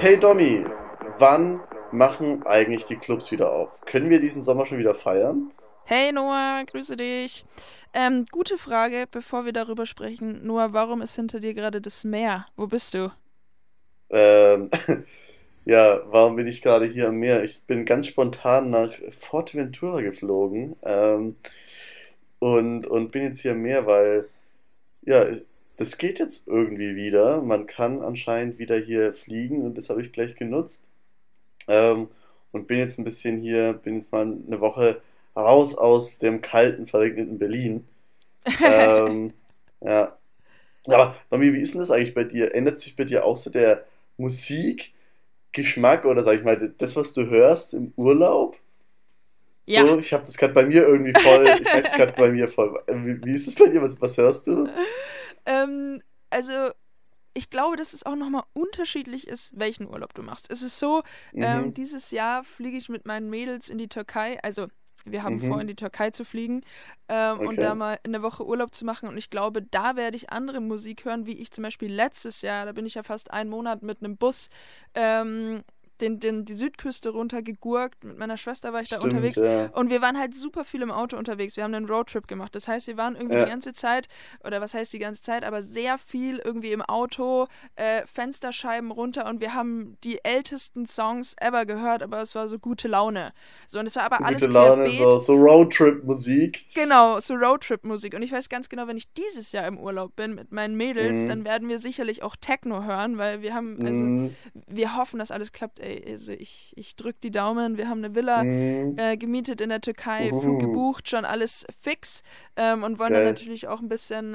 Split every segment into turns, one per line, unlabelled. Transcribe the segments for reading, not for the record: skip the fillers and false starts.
Hey Domi, wann machen eigentlich die Clubs wieder auf? Können wir diesen Sommer schon wieder feiern?
Hey Noah, grüße dich. Gute Frage, bevor wir darüber sprechen. Noah, warum ist hinter dir gerade das Meer? Wo bist du?
Ähm, ja, warum bin ich gerade hier am Meer? Ich bin ganz spontan nach Forteventura geflogen und bin jetzt hier am Meer, weil ja, das geht jetzt irgendwie wieder. Man kann anscheinend wieder hier fliegen und das habe ich gleich genutzt. Ähm, und bin jetzt ein bisschen hier, bin jetzt mal eine Woche raus aus dem kalten, verregneten Berlin. Ähm, ja. Aber Mami, wie ist denn das eigentlich bei dir? Ändert sich bei dir auch so der Musikgeschmack oder sag ich mal, das, was du hörst im Urlaub?
Ja.
So, ich habe das gerade bei mir irgendwie voll, ich merke es gerade bei mir voll. Wie ist es bei dir? Was hörst du?
Also ich glaube, dass es auch nochmal unterschiedlich ist, welchen Urlaub du machst. Es ist so,
Mhm,
dieses Jahr fliege ich mit meinen Mädels in die Türkei. Also wir haben vor, in
mhm,
die Türkei zu fliegen und da
okay.
mal eine Woche Urlaub zu machen. Und ich glaube, da werde ich andere Musik hören, wie ich zum Beispiel letztes Jahr, da bin ich ja fast einen Monat mit einem Bus ähm, die Südküste runtergegurkt. Mit meiner Schwester war ich da
Stimmt,
unterwegs
ja.
und wir waren halt super viel im Auto unterwegs. Wir haben einen Roadtrip gemacht. Das heißt, wir waren irgendwie die
Ja,
ganze Zeit, oder was heißt die ganze Zeit, aber sehr viel irgendwie im Auto, Fensterscheiben runter und wir haben die ältesten Songs ever gehört, aber es war so gute Laune. So, und es war aber
so gute
alles
Laune, so,
querbeet.
so Roadtrip-Musik.
Genau, so Roadtrip-Musik. Und ich weiß ganz genau, wenn ich dieses Jahr im Urlaub bin mit meinen Mädels, dann
Mhm,
werden wir sicherlich auch Techno hören, weil wir haben, also
mhm,
wir hoffen, dass alles klappt. Ey, also ich drück die Daumen. Wir haben eine Villa
mhm.
gemietet in der Türkei, Flug
Uhuhu,
gebucht, schon alles fix und wollen dann
geil.
natürlich auch ein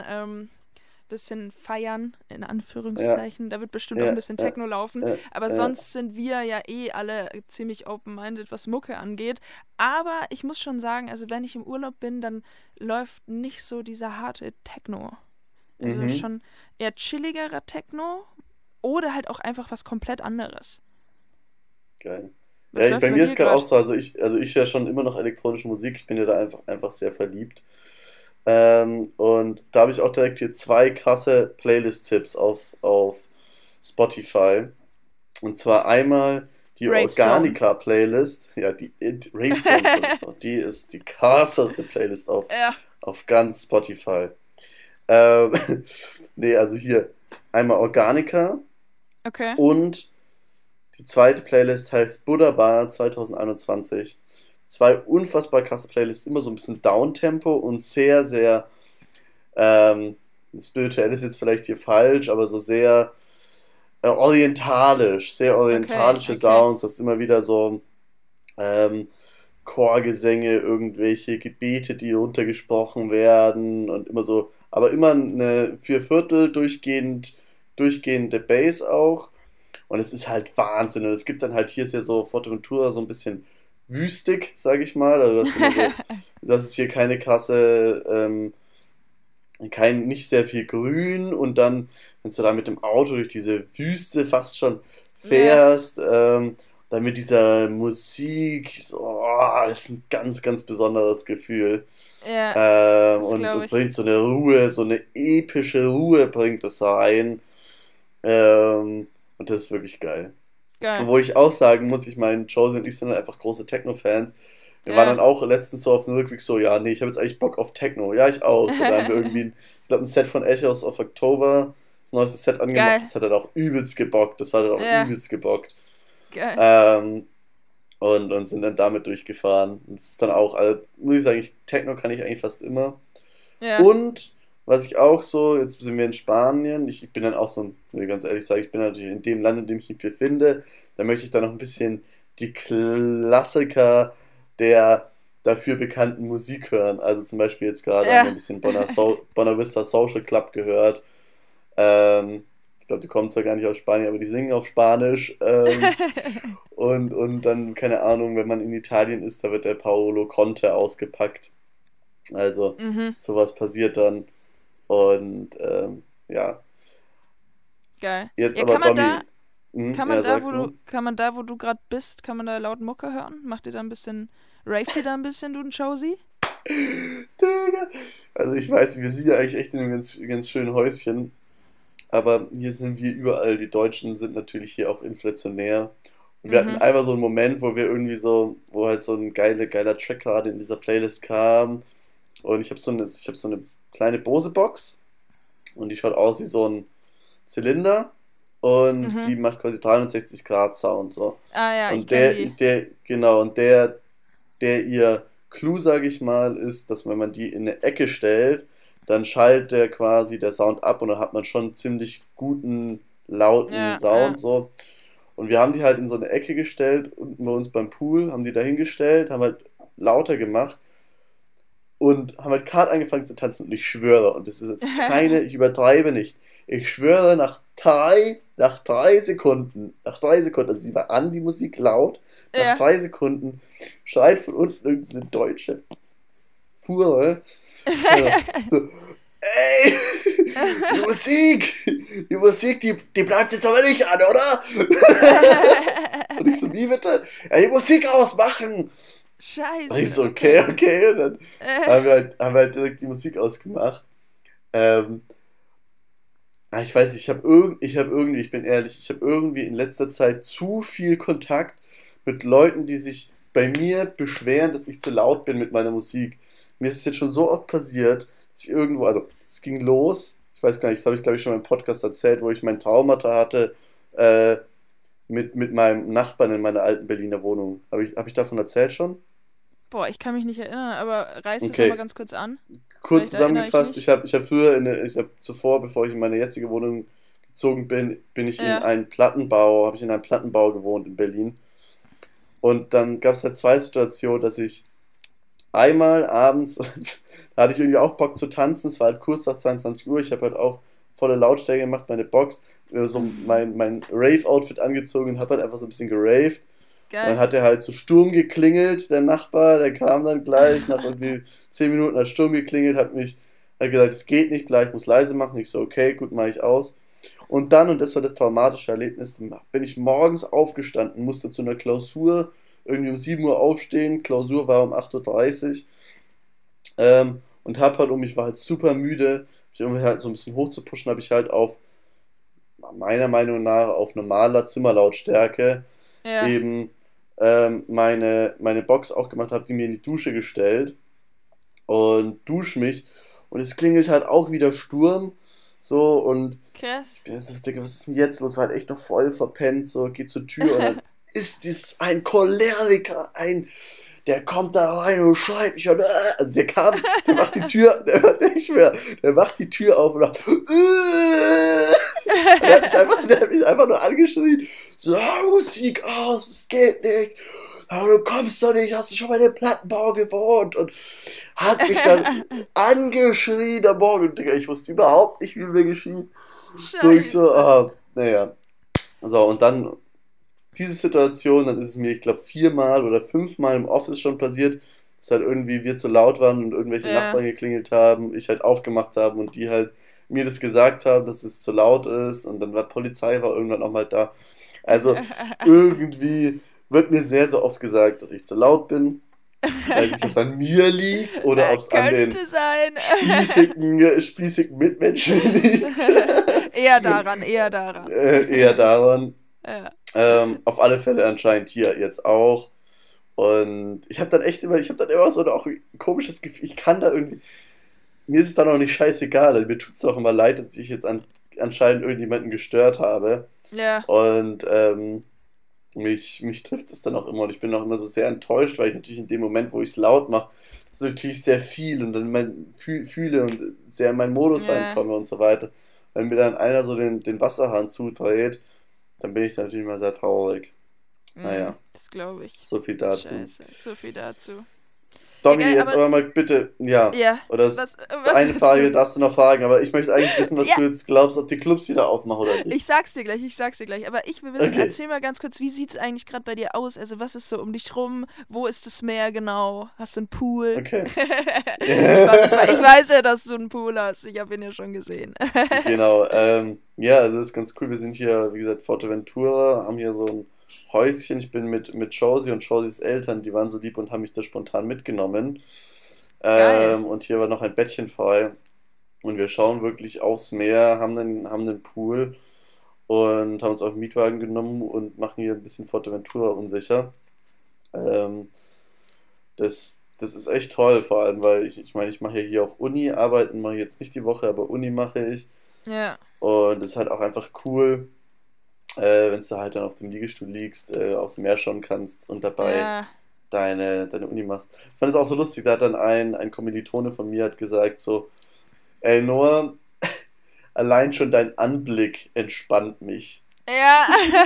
bisschen feiern, in
Ja,
Anführungszeichen. Da wird bestimmt auch ein
ja,
bisschen
ja,
Techno laufen.
ja,
Aber
ja.
sonst sind wir ja eh alle ziemlich open-minded, was Mucke angeht. Aber ich muss schon sagen, also wenn ich im Urlaub bin, dann läuft nicht so dieser harte Techno. Also
Mhm,
schon eher chilligerer Techno oder halt auch einfach was komplett anderes.
geil.
Was
Ja,
läuft
bei
bei
mir ist
dir
gerade auch
gerade?
so, also ich höre schon immer noch elektronische Musik, ich bin ja da einfach sehr verliebt. Und da habe ich auch direkt hier zwei krasse Playlist-Tipps auf Spotify. Und zwar einmal die
Rave Zone.
Organica-Playlist, ja, die Rave Zone sowieso. Die ist die krasseste Playlist
Ja,
auf ganz Spotify. Ähm, nee, also hier einmal Organica
okay.
und die zweite Playlist heißt Buddha Bar 2021. Zwei unfassbar krasse Playlists, immer so ein bisschen Downtempo und sehr, sehr ähm, spirituell ist jetzt vielleicht hier falsch, aber so sehr orientalisch, sehr
Okay,
orientalische
okay.
Sounds, das ist immer wieder so ähm, Chorgesänge, irgendwelche Gebete, die runtergesprochen werden und immer so, aber immer eine Vierviertel durchgehende Bass auch. Und es ist halt Wahnsinn. Und es gibt dann halt hier ist ja so Forteventura so ein bisschen wüstig, sage ich mal. Also das ist immer so, das ist hier keine krasse, nicht sehr viel Grün und dann, wenn du da mit dem Auto durch diese Wüste fast schon
Ja,
fährst, dann mit dieser Musik, so, das ist ein ganz, ganz besonderes Gefühl.
ja, das glaube
Und
ich.
bringt so eine Ruhe, so eine epische Ruhe bringt es rein. Und das ist wirklich geil.
Geil.
Obwohl ich auch sagen muss, ich meine, Josie und ich sind halt einfach große Techno-Fans. Wir waren dann
Ja.
auch letztens so auf dem Rückweg so, ja, nee, ich habe jetzt eigentlich Bock auf Techno. Ja, ich auch. So, da haben wir irgendwie, ich glaube, ein Set von Echoes of October, das neueste Set angemacht,
Geil.
das hat dann auch übelst gebockt. Das war dann auch
Ja,
übelst gebockt.
geil.
Ähm, und sind dann damit durchgefahren. Und das ist dann auch, also, muss ich sagen, Techno kann ich eigentlich fast immer.
Ja.
Und was ich auch so, jetzt sind wir in Spanien, ich bin dann auch so, muss ich ganz ehrlich sagen, ich bin natürlich in dem Land, in dem ich mich befinde, da möchte ich dann noch ein bisschen die Klassiker der dafür bekannten Musik hören. Also zum Beispiel jetzt gerade haben wir ein
Ja.
bisschen Bonavista Social Club gehört. Ich glaube, die kommen zwar gar nicht aus Spanien, aber die singen auf Spanisch. Und dann, keine Ahnung, wenn man in Italien ist, da wird der Paolo Conte ausgepackt. Also
Mhm.
sowas passiert dann. Und ja,
Geil.
jetzt
Ja,
aber Domi, ja, sag du.
kann man da, wo du gerade bist, kann man da laut Mucke hören? Macht ihr da ein bisschen, raved ihr da ein bisschen, du und Josie?
Digga. Also ich weiß, wir sind ja eigentlich echt in einem ganz, ganz schönen Häuschen. aber hier sind wir überall, die Deutschen sind natürlich hier auch inflationär. Und wir hatten
Mhm.
einmal so einen Moment, wo wir irgendwie so, wo halt so ein geiler Track gerade in dieser Playlist kam. Und ich hab so eine kleine Bose-Box und die schaut aus wie so ein Zylinder und die
Mhm.
macht quasi 360 Grad Sound so.
Ah ja, ich
Und
kenne die.
genau, und der ihr Clou, sage ich mal, ist, dass wenn man die in eine Ecke stellt, dann schallt der quasi der Sound ab und dann hat man schon einen ziemlich guten, lauten
Ja, ja.
Sound so. Und wir haben die halt in so eine Ecke gestellt, unten bei uns beim Pool, haben die da hingestellt, haben halt lauter gemacht und haben halt gerade angefangen zu tanzen und ich schwöre, und das ist jetzt keine, ich übertreibe nicht, ich schwöre, nach drei Sekunden, also sie war an, die Musik laut, nach
Ja.
3 Sekunden schreit von unten irgendeine deutsche Fuhre, so, ey, die Musik, die bleibt jetzt aber nicht an, oder? Und ich so, wie bitte? Ja, die Musik ausmachen! Und ich
Scheiße,
so, okay,
okay.
okay. Und dann
Äh,
haben wir halt direkt die Musik ausgemacht. Ähm, ich weiß nicht, ich bin ehrlich, ich habe irgendwie in letzter Zeit zu viel Kontakt mit Leuten, die sich bei mir beschweren, dass ich zu laut bin mit meiner Musik. Mir ist es jetzt schon so oft passiert, dass ich irgendwo, also es ging los, ich weiß gar nicht, das habe ich glaube ich schon mal im Podcast erzählt, wo ich mein Traumata hatte, äh, mit meinem Nachbarn in meiner alten Berliner Wohnung. Hab ich davon erzählt schon?
boah, ich kann mich nicht erinnern, aber reiß es nochmal
Okay,
ganz kurz an.
kurz
Vielleicht erinnere ich
zusammengefasst,
mich.
ich habe zuvor, bevor ich in meine jetzige Wohnung gezogen bin,
Ja,
habe ich in einem Plattenbau gewohnt in Berlin. Und dann gab es halt zwei Situationen, dass ich einmal abends, da hatte ich irgendwie auch Bock zu tanzen, es war halt kurz nach 22 Uhr, ich habe halt auch volle Lautstärke gemacht, meine Box, so mein Rave-Outfit angezogen und habe halt einfach so ein bisschen geraved. Und dann
geil.
hat er halt so Sturm geklingelt, der Nachbar, der kam dann gleich, nach irgendwie 10 Minuten hat Sturm geklingelt, hat gesagt, es geht nicht, gleich muss leise machen. Ich so, okay, gut, mache ich aus. Und dann, und das war das traumatische Erlebnis, dann bin ich morgens aufgestanden, musste zu einer Klausur irgendwie um 7 Uhr aufstehen, Klausur war um 8:30 Uhr, und ich war halt super müde, um mich halt so ein bisschen hochzupushen, habe ich halt meiner Meinung nach, auf normaler Zimmerlautstärke
Ja,
eben meine Box auch gemacht, habe sie mir in die Dusche gestellt und dusche mich und es klingelt halt auch wieder Sturm, so, und
krass.
ich bin so, Digga, was ist denn jetzt los? War halt echt noch voll verpennt, so, geht zur Tür und dann ist dies ein Choleriker, der kommt da rein und schreit mich an, also der macht die Tür, ich schwör, der macht die Tür auf und sagt, und der hat mich einfach nur angeschrien, so, Musik aus, es geht nicht, aber du kommst doch nicht, hast du schon mal in den Plattenbau gewohnt, und hat mich dann angeschrien am Morgen, Digga, ich wusste überhaupt nicht, wie mir geschieht. So, ich so,
Scheiße.
naja. So, und dann diese Situation, dann ist es mir, ich glaube, 4-mal oder 5-mal im Office schon passiert, dass halt irgendwie wir zu laut waren und irgendwelche
Ja.
Nachbarn geklingelt haben, ich halt aufgemacht habe und die halt mir das gesagt haben, dass es zu laut ist, und dann war Polizei war irgendwann auch mal da. Also irgendwie wird mir sehr, sehr oft gesagt, dass ich zu laut bin. Ich weiß nicht, ob es an mir liegt oder ob es an den
Könnte sein.
spießigen Mitmenschen liegt.
Eher daran, eher daran.
Eher daran.
Ja.
Auf alle Fälle anscheinend hier jetzt auch. Und ich habe dann immer so auch ein komisches Gefühl, ich kann da irgendwie, mir ist es dann auch nicht scheißegal, also mir tut es auch immer leid, dass ich jetzt anscheinend irgendjemanden gestört habe.
Ja.
Und mich trifft es dann auch immer und ich bin auch immer so sehr enttäuscht, weil ich natürlich in dem Moment, wo ich es laut mache, das ist natürlich sehr viel und dann fühle und sehr in meinen Modus
Ja.
reinkomme und so weiter. Wenn mir dann einer so den Wasserhahn zudreht, dann bin ich dann natürlich mal sehr traurig. Naja,
Das glaube ich.
so viel dazu.
Scheiße. So viel dazu. Ja,
Domi,
geil,
jetzt
aber.
aber mal bitte, ja,
Ja.
oder
Was
eine
willst
Frage
du?
darfst du noch fragen, aber ich möchte eigentlich wissen, was
Ja,
du jetzt glaubst, ob die Clubs wieder aufmachen oder
ich
nicht.
sag's dir gleich, ich sag's dir gleich. Aber ich will wissen,
Okay,
erzähl mal ganz kurz, wie sieht's eigentlich gerade bei dir aus? Also, was ist so um dich rum? Wo ist das Meer genau? Hast du einen Pool?
okay.
Spaß, ich weiß ja, dass du einen Pool hast. Ich habe ihn ja schon gesehen.
Genau, ja, also das ist ganz cool. Wir sind hier, wie gesagt, Forteventura, haben hier so ein Häuschen. Ich bin mit Josie und Josies Eltern, die waren so lieb und haben mich da spontan mitgenommen.
Geil.
Und hier war noch ein Bettchen frei. und wir schauen wirklich aufs Meer, haben den Pool und haben uns auch einen Mietwagen genommen und machen hier ein bisschen Forteventura unsicher. Ähm, das ist echt toll, vor allem, weil ich meine, ich mache ja hier auch Uni, arbeiten mache ich jetzt nicht die Woche, aber Uni mache ich.
Ja,
Und das ist halt auch einfach cool, wenn du halt dann auf dem Liegestuhl liegst, aufs Meer schauen kannst und dabei
ja.
deine Uni machst. Ich fand es auch so lustig, da hat dann ein Kommilitone von mir hat gesagt so, ey Noah, allein schon dein Anblick entspannt mich.
Ja.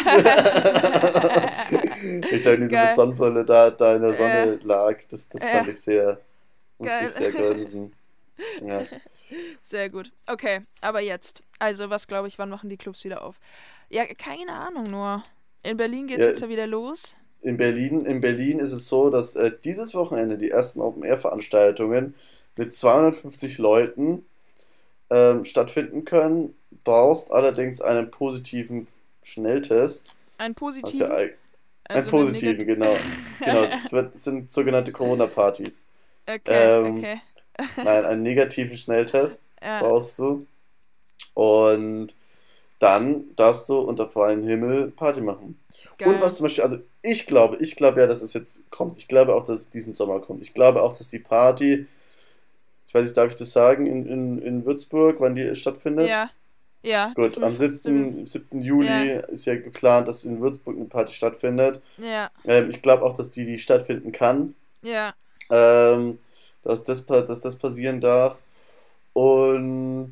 Ich da irgendwie so mit
Geil.
Sonnenbrille da in der
Ja,
Sonne lag, das fand
ja,
ich sehr, musste ich
geil.
sehr grinsen. Ja.
Sehr gut. Okay, aber jetzt. Also, was glaube ich, wann machen die Clubs wieder auf? Ja, keine Ahnung nur. In Berlin geht's
Ja,
jetzt ja wieder los.
in Berlin ist es so, dass dieses Wochenende die ersten Open-Air-Veranstaltungen mit 250 Leuten stattfinden können. Brauchst allerdings einen positiven Schnelltest.
Einen
Was ja
positiven,
einen
also einen
positiven,
negativen.
genau. Genau, das sind sogenannte Corona-Partys.
Okay,
Ähm,
okay.
nein, einen negativen Schnelltest
Ja,
brauchst du. Und dann darfst du unter freiem Himmel Party machen. Und
geil.
was zum Beispiel, also ich glaube ja, dass es jetzt kommt. Ich glaube auch, dass es diesen Sommer kommt. Ich glaube auch, dass die Party, ich weiß nicht, darf ich das sagen, in Würzburg, wann die stattfindet?
Ja, ja,
Gut, am
dürfen wir.
7. Juli
Ja,
ist ja geplant, dass in Würzburg eine Party stattfindet.
ja,
Ich glaube auch, dass die stattfinden kann,
ja,
ähm, dass das passieren darf. Und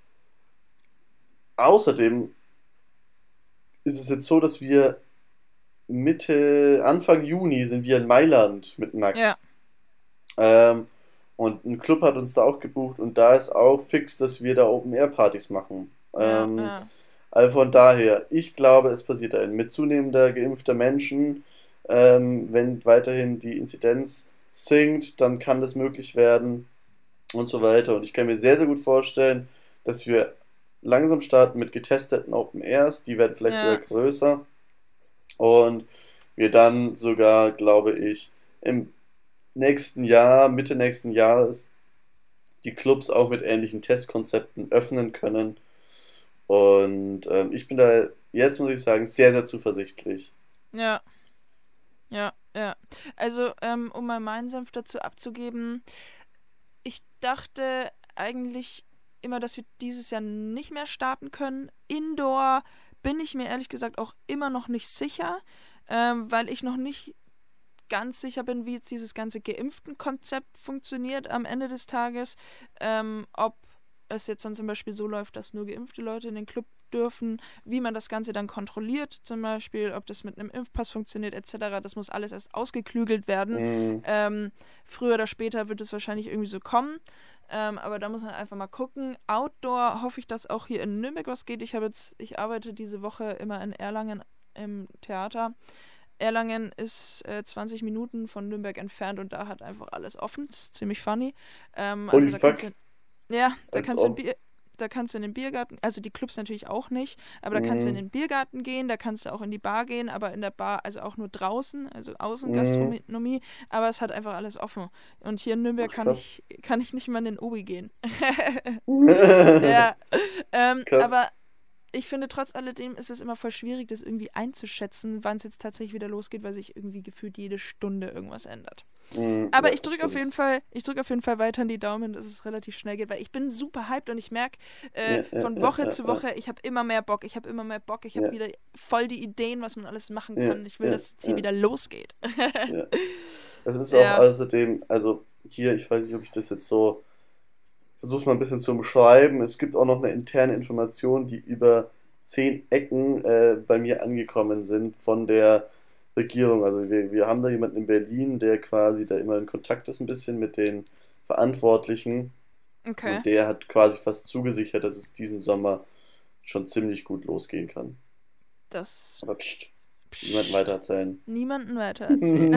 außerdem ist es jetzt so, dass wir Anfang Juni sind wir in Mailand mit
ja,
Nackt. Ähm, und ein Club hat uns da auch gebucht und da ist auch fix, dass wir da Open-Air-Partys machen.
ja,
Ähm,
ja,
also von daher, ich glaube, es passiert dahin. Mit zunehmender geimpfter Menschen, wenn weiterhin die Inzidenz sinkt, dann kann das möglich werden und so weiter. Und ich kann mir sehr, sehr gut vorstellen, dass wir langsam starten mit getesteten Open Airs, die werden vielleicht sogar
ja,
größer und wir dann sogar, glaube ich, im nächsten Jahr, Mitte nächsten Jahres, die Clubs auch mit ähnlichen Testkonzepten öffnen können. Und ich bin da jetzt, muss ich sagen, sehr, sehr zuversichtlich.
ja, ja, ja. Also, um mal meinen Senf dazu abzugeben, ich dachte eigentlich immer, dass wir dieses Jahr nicht mehr starten können. Indoor bin ich mir ehrlich gesagt auch immer noch nicht sicher, weil ich noch nicht ganz sicher bin, wie jetzt dieses ganze Geimpften-Konzept funktioniert am Ende des Tages. Ob es jetzt dann zum Beispiel so läuft, dass nur geimpfte Leute in den Club dürfen, wie man das Ganze dann kontrolliert, zum Beispiel, ob das mit einem Impfpass funktioniert, etc. Das muss alles erst ausgeklügelt werden.
Mm,
Früher oder später wird es wahrscheinlich irgendwie so kommen. Aber da muss man einfach mal gucken. Outdoor hoffe ich, dass auch hier in Nürnberg was geht. Ich arbeite diese Woche immer in Erlangen im Theater. Erlangen ist 20 Minuten von Nürnberg entfernt und da hat einfach alles offen. Das ist ziemlich funny.
holy
Also da kannst
fuck,
du, ja,
als ob.
da kannst du in den Biergarten, also die Clubs natürlich auch nicht, aber da kannst du in
Mm,
den Biergarten gehen, da kannst du auch in die Bar gehen, aber in der Bar, also auch nur draußen, also
mm,
Außengastronomie, aber es hat einfach alles offen. Und hier in Nürnberg
ach, krass.
kann ich nicht mal in den Obi gehen. Ja, aber
Krass.
ich finde, trotz alledem ist es immer voll schwierig, das irgendwie einzuschätzen, wann es jetzt tatsächlich wieder losgeht, weil sich irgendwie gefühlt jede Stunde irgendwas ändert. Aber
Ja, das stimmt.
ich drücke auf jeden Fall weiter die Daumen, dass es relativ schnell geht, weil ich bin super hyped und ich merke
Ja, ja,
von
ja,
Woche
ja,
zu
ja,
Woche, ich habe immer mehr Bock, ich habe
ja,
wieder voll die Ideen, was man alles machen
ja,
kann. Ich will,
ja,
dass es jetzt hier
ja,
wieder losgeht.
ja. Es ist auch
Ja,
außerdem, also hier, ich weiß nicht, ob ich das jetzt so versuche mal ein bisschen zu umschreiben. Es gibt auch noch eine interne Information, die über 10 Ecken bei mir angekommen sind von der Regierung. Also wir haben da jemanden in Berlin, der quasi da immer in Kontakt ist ein bisschen mit den Verantwortlichen
okay.
und der hat quasi fast zugesichert, dass es diesen Sommer schon ziemlich gut losgehen kann.
Das.
Aber pst, niemandem
Psst.
weitererzählen.
Niemanden weitererzählen.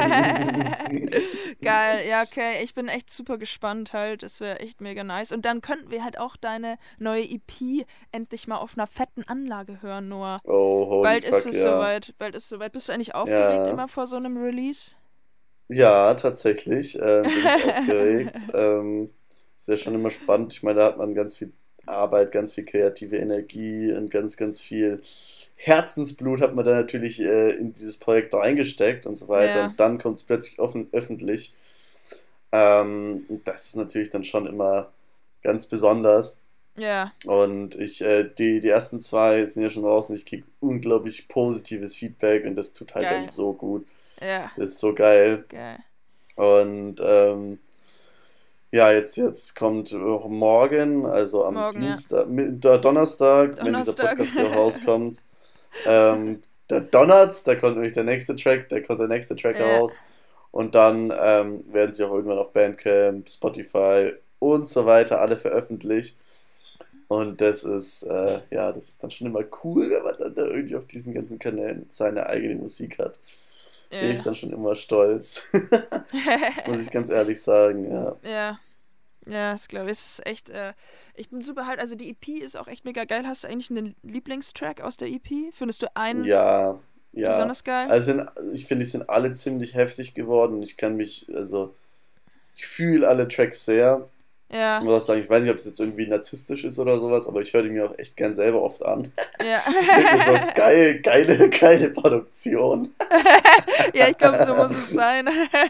Geil, ja, okay. Ich bin echt super gespannt halt. Das wäre echt mega nice. Und dann könnten wir halt auch deine neue EP endlich mal auf einer fetten Anlage hören, Noah.
Oh, holy
Bald ist
fuck,
es
ja.
soweit. Bald ist es soweit. Bist du eigentlich aufgeregt
Ja,
immer vor so einem Release?
ja, tatsächlich bin ich aufgeregt. ist ja schon immer spannend. Ich meine, da hat man ganz viel Arbeit, ganz viel kreative Energie und ganz, ganz viel Herzensblut hat man da natürlich in dieses Projekt reingesteckt und so weiter.
Ja,
Und dann kommt es plötzlich öffentlich. Und das ist natürlich dann schon immer ganz besonders.
ja,
Und die ersten zwei sind ja schon raus und ich kriege unglaublich positives Feedback und das tut halt dann
geil.
so gut.
Ja,
Das ist so geil.
geil.
Und ja, jetzt kommt morgen, also am
Morgen, ja.
Donnerstag, wenn dieser
Donnerstag.
Podcast hier rauskommt, da donnert's, da kommt nämlich der nächste Track
Ja,
heraus. Und dann werden sie auch irgendwann auf Bandcamp, Spotify und so weiter alle veröffentlicht. Und ja, das ist dann schon immer cool, wenn man dann da irgendwie auf diesen ganzen Kanälen seine eigene Musik hat. Bin ich
ja.
dann schon immer stolz. Muss ich ganz ehrlich sagen, ja.
Ja, ja, das glaube ich. Es ist echt, ich bin super halt, also die EP ist auch echt mega geil. Hast du eigentlich einen Lieblingstrack aus der EP? Findest du einen
Ja, ja.
besonders geil?
Ich finde, die sind alle ziemlich heftig geworden. Also, ich fühle alle Tracks sehr. Ich
Ja,
muss auch sagen, ich weiß nicht, ob es jetzt irgendwie narzisstisch ist oder sowas, aber ich höre die mir auch echt gern selber oft an.
ja.
Ich denke mir so, geile Produktion.
Ja, ich glaube, so muss es sein.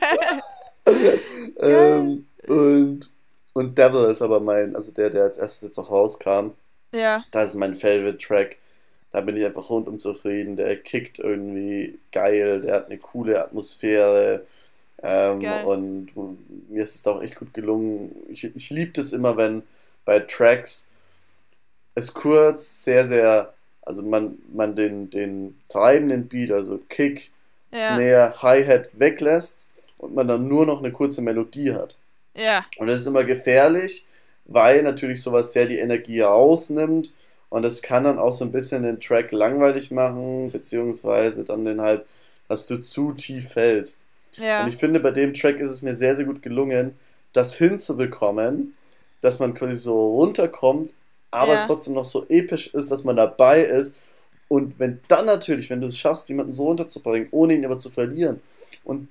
Geil.
Und Devil ist aber also der als erstes jetzt auch rauskam,
Ja,
das ist mein Favorite Track. Da bin ich einfach rundum zufrieden. Der kickt irgendwie geil, der hat eine coole Atmosphäre.
geil.
Und mir ist es auch echt gut gelungen. Ich liebe das immer, wenn bei Tracks es kurz also man den treibenden Beat, also Kick,
Ja,
Snare, Hi-Hat weglässt und man dann nur noch eine kurze Melodie hat.
ja,
Und das ist immer gefährlich, weil natürlich sowas sehr die Energie rausnimmt und das kann dann auch so ein bisschen den Track langweilig machen, beziehungsweise dann dass du zu tief fällst. Und
ja,
ich finde, bei dem Track ist es mir sehr, sehr gut gelungen, das hinzubekommen, dass man quasi so runterkommt, aber es
ja,
trotzdem noch so episch ist, dass man dabei ist. Und wenn du es schaffst, jemanden so runterzubringen, ohne ihn aber zu verlieren, und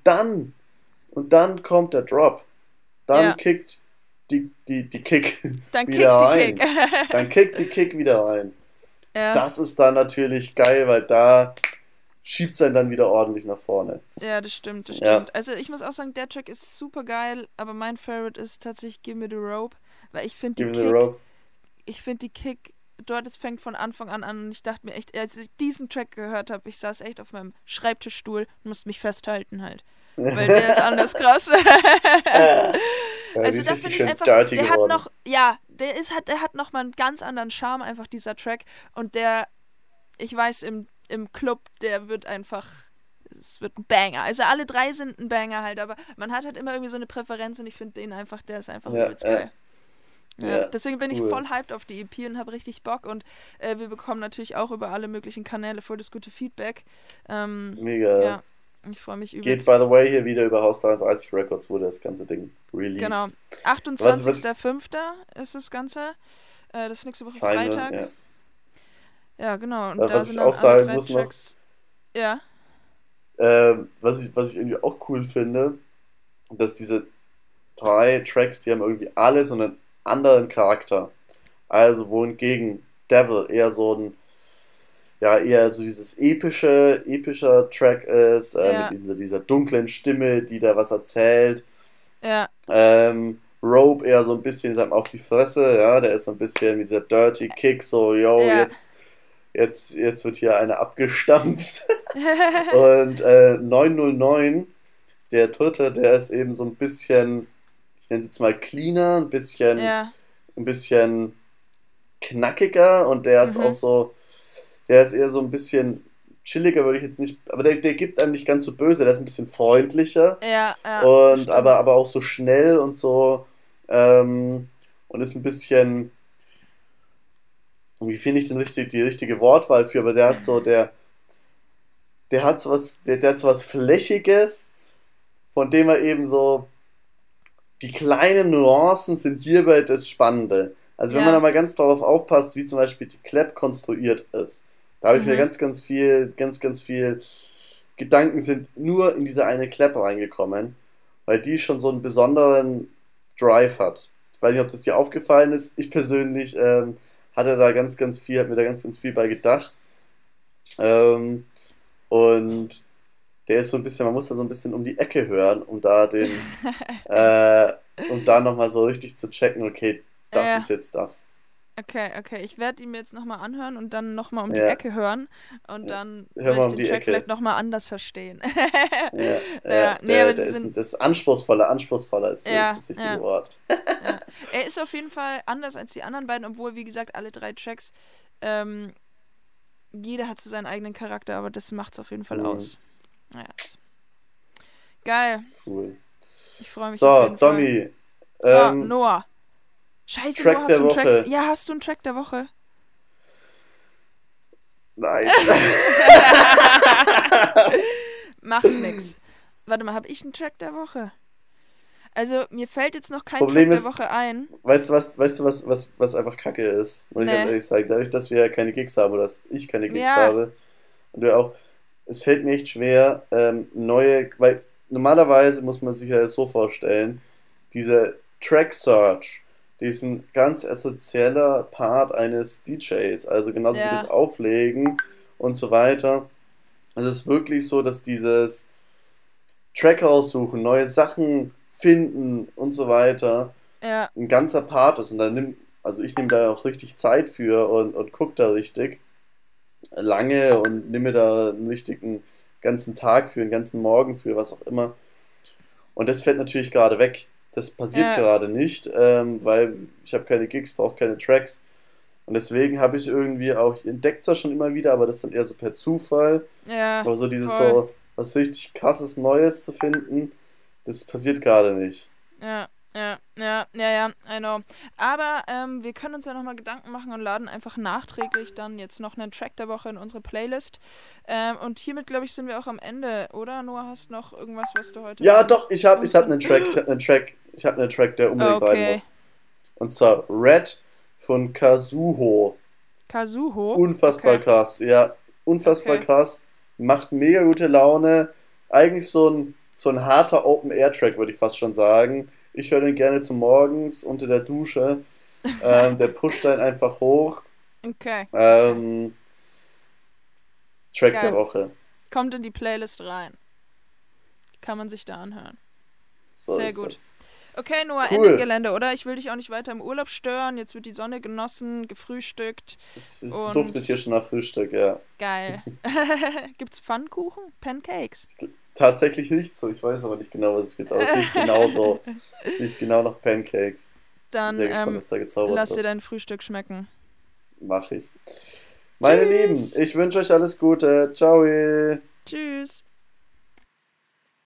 dann kommt der Drop, dann
ja.
kickt die Kick
Dann
wieder
kick die Kick.
rein. Dann kickt die Kick wieder rein.
Ja,
Das ist dann natürlich geil, weil da schiebt es einen dann wieder ordentlich nach vorne.
ja, das stimmt, das
Ja,
stimmt. Also ich muss auch sagen, der Track ist super geil, aber mein Favorite ist tatsächlich Give Me the Rope, weil
Give me the rope.
Ich finde die Kick, dort, es fängt von Anfang an und ich dachte mir echt, als ich diesen Track gehört habe, ich saß echt auf meinem Schreibtischstuhl und musste mich festhalten halt. Weil der ist anders krass.
Ja, die
Also
ist
da
richtig
finde ich
schön
einfach,
dirty
der hat
geworden.
noch, ja, der hat noch mal einen ganz anderen Charme, einfach dieser Track. Und ich weiß, im Club, der wird einfach, es wird ein Banger. Also alle drei sind ein Banger halt, aber man hat halt immer irgendwie so eine Präferenz und ich finde den einfach, der ist einfach
Ja,
übelst geil. Ja,
ja,
deswegen bin ich
cool.
voll hyped auf die EP und habe richtig Bock und wir bekommen natürlich auch über alle möglichen Kanäle voll das gute Feedback.
Mega.
Ja, ich freue mich
Geht, by
übelst.
the way, hier wieder über Haus 33 Records wurde das ganze Ding
Genau.
released. Was
28.05. ist das Ganze. Das ist nächste Woche
Final,
Freitag.
ja.
Ja, genau. Und da
Was
sind
ich
dann
auch
alle
sagen
drei
muss noch,
Tracks. Ja,
was ich irgendwie auch cool finde, dass diese drei Tracks, die haben irgendwie alle so einen anderen Charakter. Also wohingegen Devil eher so dieses epischer Track ist, mit
ja,
eben so dieser dunklen Stimme, die da was erzählt.
ja,
Rope eher so ein bisschen, sag mal, auf die Fresse, ja, der ist so ein bisschen mit dieser Dirty Kick, so, yo,
ja.
jetzt wird hier eine abgestampft. Und 909, der dritte, der ist eben so ein bisschen, ich nenne es jetzt mal cleaner,
Ja,
ein bisschen knackiger und der ist auch
mhm.
so, der ist eher so ein bisschen chilliger, würde ich jetzt nicht, aber der gibt einem nicht ganz so böse, der ist ein bisschen freundlicher
Ja, ja, das
und
stimmt.
aber auch so schnell und so und ist ein bisschen, wie finde ich die richtige Wortwahl für, aber der hat so was Flächiges, von dem er eben so, die kleinen Nuancen sind hierbei das Spannende. Also wenn man da
Ja,
mal ganz darauf aufpasst, wie zum Beispiel die Clap konstruiert ist, da habe ich mir
mhm.
ganz viel Gedanken sind nur in diese eine Clap reingekommen, weil die schon so einen besonderen Drive hat. weiß nicht, ob das dir aufgefallen ist. Ich persönlich hatte da ganz, ganz viel, habe mir da ganz, ganz viel bei gedacht. Ähm, und der ist so ein bisschen, man muss da so ein bisschen um die Ecke hören, äh, um da nochmal so richtig zu checken, okay, das ist
Ja,
jetzt das.
okay, okay. Ich werde ihn mir jetzt nochmal anhören und dann nochmal um die
Ja,
Ecke hören. Und
ja.
dann
Hör
werde
mal
ich
um
den
die
Track vielleicht
Ecke.
nochmal anders verstehen.
Ja, ja,
Ja, nee, aber die
der ist
sind.
das anspruchsvoller ist
Ja,
das richtige
ja,
Wort.
ja. Er ist auf jeden Fall anders als die anderen beiden, obwohl, wie gesagt, alle drei Tracks, ähm, jeder hat so seinen eigenen Charakter, aber das macht's auf jeden Fall
Hm,
aus. Naja, geil.
cool.
Ich freue mich auf
So,
jeden Fall.
Domi,
So,
ähm,
Noah. Scheiße, Noah,
Track
hast
der
du einen Track?
Woche.
Ja, hast du einen Track der Woche?
Nein.
Macht nix. Warte mal, habe ich einen Track der Woche? Also, mir fällt jetzt noch
Das
kein Track
Problem
der
ist,
Woche ein.
weißt du, was einfach Kacke ist? Muss ich ganz
Ne.
ehrlich sagen. Dadurch, dass wir ja keine Gigs haben oder dass ich keine Gigs
Ja,
habe und du auch, es fällt mir echt schwer, weil normalerweise muss man sich ja so vorstellen, diese Track Search, die ist ein ganz essentieller Part eines DJs, also genauso wie das
ja,
Auflegen und so weiter. Also es ist wirklich so, dass dieses Track aussuchen, neue Sachen finden und so weiter
ja,
ein ganzer Part ist. Und also ich nehme da auch richtig Zeit für und gucke da richtig lange und nehme mir da einen richtigen ganzen Tag für, einen ganzen Morgen für, was auch immer. Und das fällt natürlich gerade weg. Das passiert
ja,
gerade nicht, weil ich habe keine Gigs, brauche keine Tracks. Und deswegen habe ich irgendwie auch, ich entdecke zwar schon immer wieder, aber das dann eher so per Zufall.
ja,
Aber so dieses
voll.
so, was richtig krasses Neues zu finden, das passiert gerade nicht.
Ja, ja, I know. Aber wir können uns ja nochmal Gedanken machen und laden einfach nachträglich dann jetzt noch einen Track der Woche in unsere Playlist. Und hiermit, glaube ich, sind wir auch am Ende, oder? Noah, hast noch irgendwas, was du heute
Ja,
noch
doch, ich hab
loswerden?
einen Track, der unbedingt rein
Okay.
muss. Und zwar Red von Kazuho.
Kazuho?
Unfassbar
Okay,
krass, ja, unfassbar
okay.
krass. Macht mega gute Laune. Eigentlich so ein harter Open-Air-Track, würde ich fast schon sagen. Ich höre den gerne zum Morgens unter der Dusche. Der pusht einen einfach hoch.
Okay, okay.
Ähm, Track der
Geil.
Woche.
Kommt in die Playlist rein. Kann man sich da anhören.
So
Sehr
ist
gut.
das.
Okay, Noah, Ende im
Cool.
Gelände, oder? Ich will dich auch nicht weiter im Urlaub stören. Jetzt wird die Sonne genossen, gefrühstückt
Es duftet hier
und
schon nach Frühstück, ja.
geil. Gibt's Pfannkuchen? Pancakes?
Tatsächlich nicht so. Ich weiß aber nicht genau, was es gibt. Aber es riecht genauso. Es riecht genau nach Pancakes. Bin
Dann
sehr gespannt, was da gezaubert
lass dir
wird.
dein Frühstück schmecken.
Mache ich. Meine Lieben,
Tschüss.
ich wünsche euch alles Gute. Ciao.
Tschüss.